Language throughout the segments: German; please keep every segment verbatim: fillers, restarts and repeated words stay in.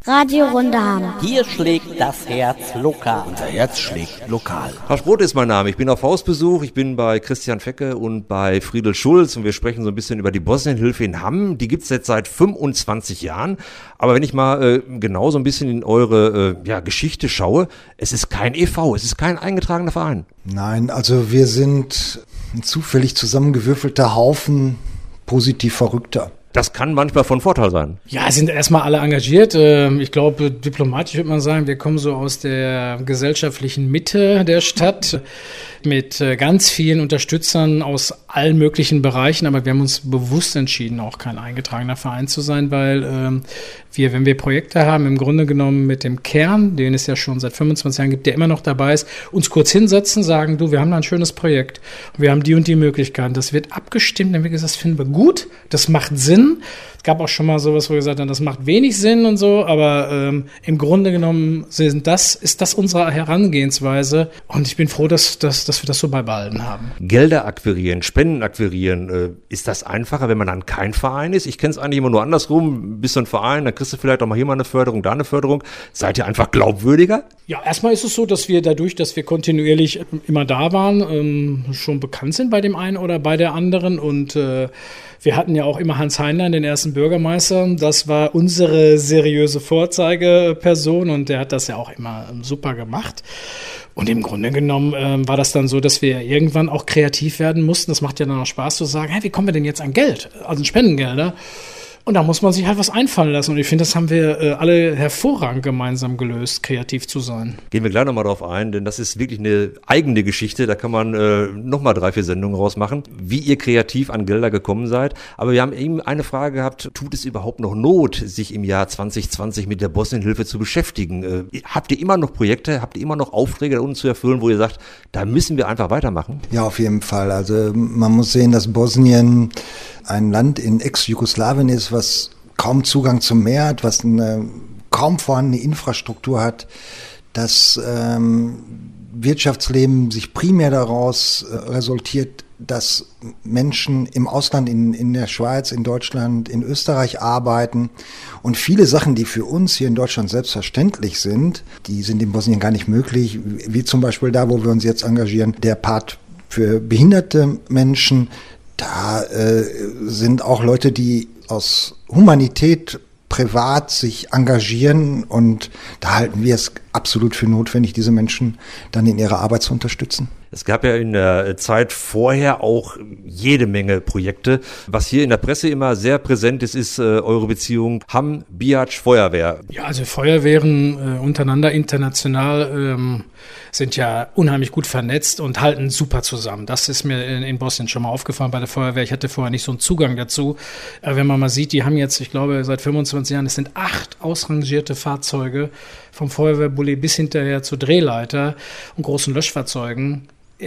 Radio Rundaham. Hier schlägt das Herz lokal. Unser Herz schlägt lokal. Haschbrot ist mein Name. Ich bin auf Hausbesuch. Ich bin bei Christian Fecke und bei Friedel Schulz und wir sprechen so ein bisschen über die Bosnienhilfe in Hamm. Die gibt's jetzt seit fünfundzwanzig Jahren. Aber wenn ich mal äh, genau so ein bisschen in eure äh, ja, Geschichte schaue, es ist kein E V, es ist kein eingetragener Verein. Nein, also wir sind ein zufällig zusammengewürfelter Haufen positiv Verrückter. Das kann manchmal von Vorteil sein. Ja, sind erstmal alle engagiert. Ich glaube, diplomatisch würde man sagen, wir kommen so aus der gesellschaftlichen Mitte der Stadt mit ganz vielen Unterstützern aus allen möglichen Bereichen. Aber wir haben uns bewusst entschieden, auch kein eingetragener Verein zu sein, weil ähm, wir, wenn wir Projekte haben, im Grunde genommen mit dem Kern, den es ja schon seit fünfundzwanzig Jahren gibt, der immer noch dabei ist, uns kurz hinsetzen, sagen, du, wir haben da ein schönes Projekt und wir haben die und die Möglichkeiten. Das wird abgestimmt, dann wird gesagt, das finden wir gut, das macht Sinn. Es gab auch schon mal sowas, wo wir gesagt haben, das macht wenig Sinn und so, aber ähm, im Grunde genommen sind das, ist das unsere Herangehensweise und ich bin froh, dass, dass, dass wir das so beibehalten haben. Gelder akquirieren, Spenden akquirieren, äh, ist das einfacher, wenn man dann kein Verein ist? Ich kenne es eigentlich immer nur andersrum, bist du ein Verein, dann kriegst du vielleicht auch mal hier mal eine Förderung, da eine Förderung. Seid ihr einfach glaubwürdiger? Ja, erstmal ist es so, dass wir dadurch, dass wir kontinuierlich immer da waren, ähm, schon bekannt sind bei dem einen oder bei der anderen und äh, wir hatten ja auch immer Hans Heinlein, den ersten Bürgermeister. Das war unsere seriöse Vorzeigeperson und der hat das ja auch immer super gemacht. Und im Grunde genommen ähm, war das dann so, dass wir irgendwann auch kreativ werden mussten. Das macht ja dann auch Spaß zu sagen, hey, wie kommen wir denn jetzt an Geld, also Spendengelder? Und da muss man sich halt was einfallen lassen. Und ich finde, das haben wir äh, alle hervorragend gemeinsam gelöst, kreativ zu sein. Gehen wir gleich nochmal drauf ein, denn das ist wirklich eine eigene Geschichte. Da kann man äh, nochmal drei, vier Sendungen rausmachen, wie ihr kreativ an Gelder gekommen seid. Aber wir haben eben eine Frage gehabt, tut es überhaupt noch Not, sich im Jahr zwanzig zwanzig mit der Bosnienhilfe zu beschäftigen? Äh, habt ihr immer noch Projekte, habt ihr immer noch Aufträge da unten zu erfüllen, wo ihr sagt, da müssen wir einfach weitermachen? Ja, auf jeden Fall. Also man muss sehen, dass Bosnien ein Land in Ex-Jugoslawien ist, was kaum Zugang zum Meer hat, was eine kaum vorhandene Infrastruktur hat, das ähm, Wirtschaftsleben sich primär daraus äh, resultiert, dass Menschen im Ausland, in, in der Schweiz, in Deutschland, in Österreich arbeiten und viele Sachen, die für uns hier in Deutschland selbstverständlich sind, die sind in Bosnien gar nicht möglich, wie zum Beispiel da, wo wir uns jetzt engagieren, der Part für behinderte Menschen. Da äh, sind auch Leute, die aus Humanität privat sich engagieren und da halten wir es absolut für notwendig, diese Menschen dann in ihrer Arbeit zu unterstützen. Es gab ja in der Zeit vorher auch jede Menge Projekte. Was hier in der Presse immer sehr präsent ist, ist äh, eure Beziehung Hamm-Bihac Feuerwehr. Ja, also Feuerwehren äh, untereinander international ähm, sind ja unheimlich gut vernetzt und halten super zusammen. Das ist mir in, in Bosnien schon mal aufgefallen bei der Feuerwehr. Ich hatte vorher nicht so einen Zugang dazu. Aber wenn man mal sieht, die haben jetzt, ich glaube, seit fünfundzwanzig Jahren, es sind acht ausrangierte Fahrzeuge vom Feuerwehrbully bis hinterher zur Drehleiter und großen Löschfahrzeugen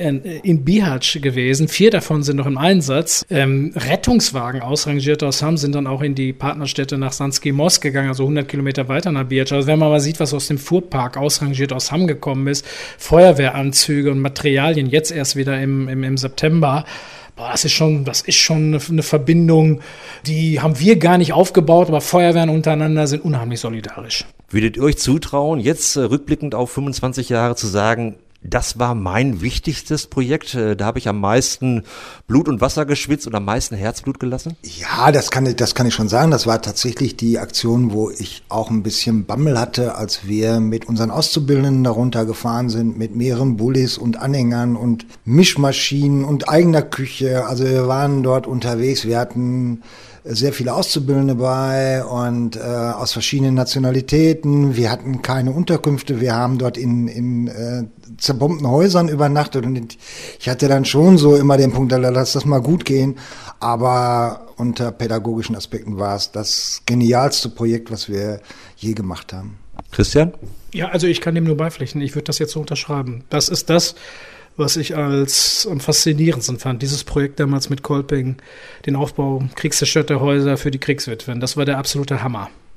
in Bihac gewesen. Vier davon sind noch im Einsatz. Ähm, Rettungswagen ausrangiert aus Hamm sind dann auch in die Partnerstädte nach Sanski Most gegangen, also hundert Kilometer weiter nach Bihac. Also wenn man mal sieht, was aus dem Fuhrpark ausrangiert aus Hamm gekommen ist, Feuerwehranzüge und Materialien jetzt erst wieder im, im, im September. Boah, das ist schon, das ist schon eine Verbindung, die haben wir gar nicht aufgebaut, aber Feuerwehren untereinander sind unheimlich solidarisch. Würdet ihr euch zutrauen, jetzt äh, rückblickend auf fünfundzwanzig Jahre zu sagen, das war mein wichtigstes Projekt. Da habe ich am meisten Blut und Wasser geschwitzt und am meisten Herzblut gelassen? Ja, das kann ich, das kann ich schon sagen. Das war tatsächlich die Aktion, wo ich auch ein bisschen Bammel hatte, als wir mit unseren Auszubildenden darunter gefahren sind, mit mehreren Bullis und Anhängern und Mischmaschinen und eigener Küche. Also wir waren dort unterwegs. Wir hatten sehr viele Auszubildende bei und äh, aus verschiedenen Nationalitäten. Wir hatten keine Unterkünfte. Wir haben dort in, in äh, zerbombten Häusern übernachtet und ich hatte dann schon so immer den Punkt, lass das mal gut gehen. Aber unter pädagogischen Aspekten war es das genialste Projekt, was wir je gemacht haben. Christian? Ja, also ich kann dem nur beipflichten. Ich würde das jetzt so unterschreiben. Das ist das, was ich als am faszinierendsten fand. Dieses Projekt damals mit Kolping, den Aufbau kriegszerstörter Häuser für die Kriegswitwen. Das war der absolute Hammer.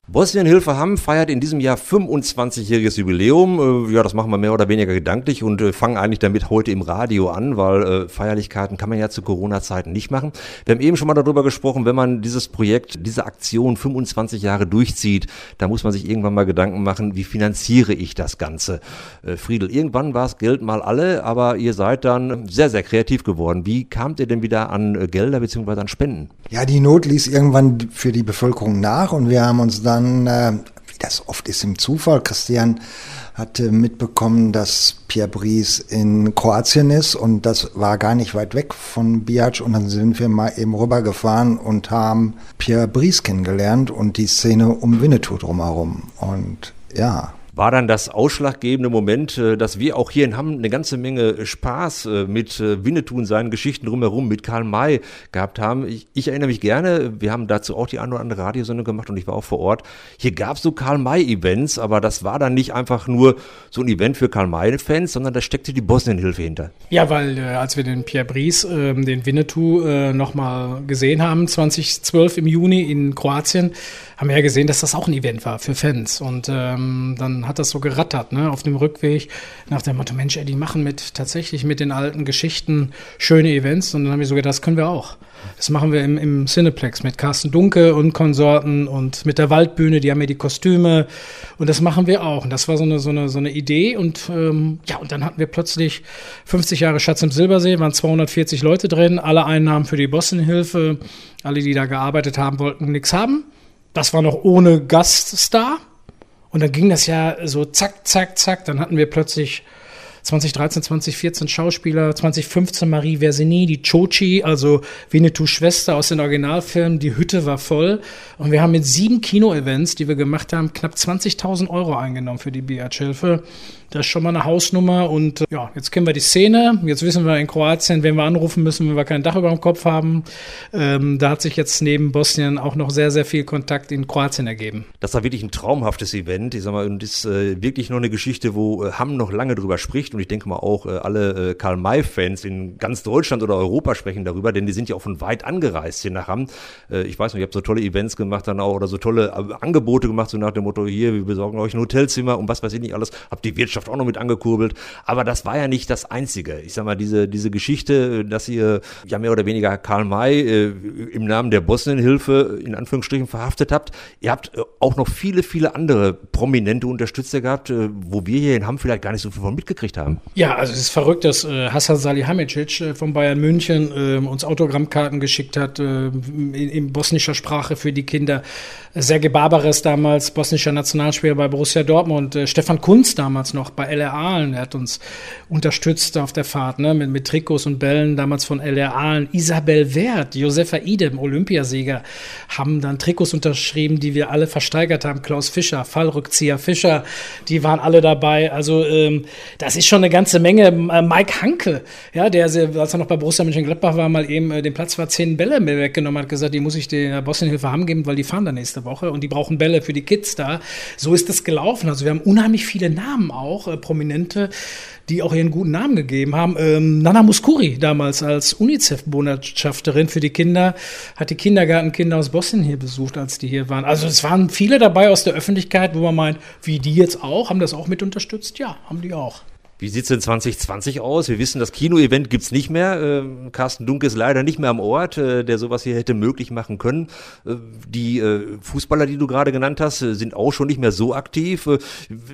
Bosnienhilfe Hamm feiert in diesem Jahr fünfundzwanzigjähriges Jubiläum. Ja, das machen wir mehr oder weniger gedanklich und fangen eigentlich damit heute im Radio an, weil äh, Feierlichkeiten kann man ja zu Corona-Zeiten nicht machen. Wir haben eben schon mal darüber gesprochen, wenn man dieses Projekt, diese Aktion fünfundzwanzig Jahre durchzieht, da muss man sich irgendwann mal Gedanken machen, wie finanziere ich das Ganze? Äh, Friedel, irgendwann war das Geld mal alle, aber ihr seid dann sehr, sehr kreativ geworden. Wie kamt ihr denn wieder an äh, Gelder bzw. an Spenden? Ja, die Not ließ irgendwann für die Bevölkerung nach und wir haben uns dann Dann, äh, wie das oft ist im Zufall, Christian hatte mitbekommen, dass Pierre Brice in Kroatien ist und das war gar nicht weit weg von Bihac und dann sind wir mal eben rübergefahren und haben Pierre Brice kennengelernt und die Szene um Winnetou drumherum und ja. War dann das ausschlaggebende Moment, dass wir auch hier in Hamm eine ganze Menge Spaß mit Winnetou und seinen Geschichten drumherum, mit Karl May gehabt haben. Ich, ich erinnere mich gerne, wir haben dazu auch die eine oder andere Radiosendung gemacht und ich war auch vor Ort. Hier gab es so Karl May-Events, aber das war dann nicht einfach nur so ein Event für Karl May-Fans, sondern da steckte die Bosnienhilfe hinter. Ja, weil äh, als wir den Pierre Brice, äh, den Winnetou, äh, nochmal gesehen haben, zweitausendzwölf im Juni in Kroatien, haben wir ja gesehen, dass das auch ein Event war für Fans. Und ähm, dann hat das so gerattert, ne, auf dem Rückweg nach dem Motto, Mensch, ey, die machen mit tatsächlich mit den alten Geschichten schöne Events. Und dann haben wir so gedacht, das können wir auch. Das machen wir im, im Cineplex mit Carsten Dunke und Konsorten und mit der Waldbühne, die haben ja die Kostüme. Und das machen wir auch. Und das war so eine, so eine, so eine Idee. Und ähm, ja, und dann hatten wir plötzlich fünfzig Jahre Schatz im Silbersee, waren zweihundertvierzig Leute drin, alle Einnahmen für die Bosnienhilfe. Alle, die da gearbeitet haben, wollten nichts haben. Das war noch ohne Gaststar. Und dann ging das ja so zack, zack, zack. Dann hatten wir plötzlich zwanzig dreizehn, zwanzig vierzehn Schauspieler, zwanzig fünfzehn Marie Versini, die Chochi, also Winnetous Schwester aus den Originalfilmen. Die Hütte war voll. Und wir haben mit sieben Kino-Events, die wir gemacht haben, knapp zwanzigtausend Euro eingenommen für die Bihac-Hilfe. Das ist schon mal eine Hausnummer. Und ja, jetzt kennen wir die Szene. Jetzt wissen wir in Kroatien, wenn wir anrufen müssen, wenn wir kein Dach über dem Kopf haben. Ähm, da hat sich jetzt neben Bosnien auch noch sehr, sehr viel Kontakt in Kroatien ergeben. Das war wirklich ein traumhaftes Event. Ich sag mal, und das ist äh, wirklich noch eine Geschichte, wo äh, Hamm noch lange drüber spricht. Und ich denke mal auch äh, alle äh, Karl May-Fans in ganz Deutschland oder Europa sprechen darüber, denn die sind ja auch von weit angereist hier nach Hamm. Äh, ich weiß nicht, ich habe so tolle Events gemacht dann auch oder so tolle äh, Angebote gemacht, so nach dem Motto, hier, wir besorgen euch ein Hotelzimmer und was weiß ich nicht alles. Hab die Wirtschaft auch noch mit angekurbelt. Aber das war ja nicht das Einzige. Ich sag mal, diese diese Geschichte, dass ihr ja mehr oder weniger Karl May äh, im Namen der Bosnienhilfe in Anführungsstrichen verhaftet habt. Ihr habt äh, auch noch viele, viele andere prominente Unterstützer gehabt, äh, wo wir hier in Hamm vielleicht gar nicht so viel von mitgekriegt haben. Ja, also es ist verrückt, dass äh, Hasan Salihamidzic äh, von Bayern München äh, uns Autogrammkarten geschickt hat, äh, in, in bosnischer Sprache für die Kinder. Serge Barbares damals, bosnischer Nationalspieler bei Borussia Dortmund. Äh, Stefan Kunz damals noch bei L R Aalen, der hat uns unterstützt auf der Fahrt, ne, mit, mit Trikots und Bällen, damals von L R Aalen. Isabel Wert, Josefa Idem, Olympiasieger, haben dann Trikots unterschrieben, die wir alle versteigert haben. Klaus Fischer, Fallrückzieher Fischer, die waren alle dabei. Also ähm, das ist schon eine ganze Menge. Äh, Mike Hanke, ja, der, als er noch bei Borussia Mönchengladbach war, mal eben äh, den Platz war zehn Bälle mir weggenommen, hat gesagt, die muss ich der Bosnienhilfe Hamm geben, weil die fahren da nächste Woche und die brauchen Bälle für die Kids da. So ist das gelaufen. Also wir haben unheimlich viele Namen auch, äh, Prominente, die auch ihren guten Namen gegeben haben. Ähm, Nana Mouskouri damals als UNICEF-Botschafterin für die Kinder, hat die Kindergartenkinder aus Bosnien hier besucht, als die hier waren. Also es waren viele dabei aus der Öffentlichkeit, wo man meint, wie die jetzt auch, haben das auch mit unterstützt? Ja, haben die auch. Wie sieht's denn zwanzig zwanzig aus? Wir wissen, das Kino-Event gibt's nicht mehr. Ähm, Carsten Dunke ist leider nicht mehr am Ort, äh, der sowas hier hätte möglich machen können. Äh, die äh, Fußballer, die du gerade genannt hast, äh, sind auch schon nicht mehr so aktiv. Äh,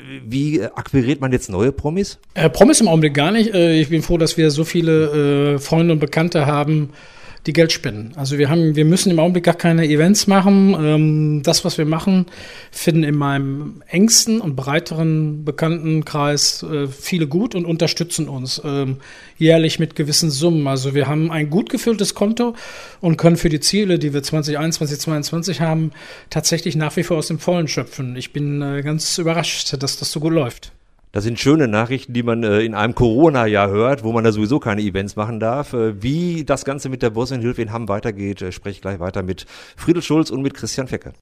wie akquiriert man jetzt neue Promis? Äh, Promis im Augenblick gar nicht. Äh, ich bin froh, dass wir so viele äh, Freunde und Bekannte haben, die Geld spenden. Also wir haben, wir müssen im Augenblick gar keine Events machen. Ähm, das, was wir machen, finden in meinem engsten und breiteren Bekanntenkreis äh, viele gut und unterstützen uns ähm, jährlich mit gewissen Summen. Also wir haben ein gut gefülltes Konto und können für die Ziele, die wir zwanzig einundzwanzig, zweiundzwanzig haben, tatsächlich nach wie vor aus dem Vollen schöpfen. Ich bin äh, ganz überrascht, dass das so gut läuft. Das sind schöne Nachrichten, die man äh, in einem Corona-Jahr hört, wo man da sowieso keine Events machen darf. Äh, wie das Ganze mit der Bosnienhilfe in Hamm weitergeht, äh, spreche ich gleich weiter mit Friedel Schulz und mit Christian Fecke.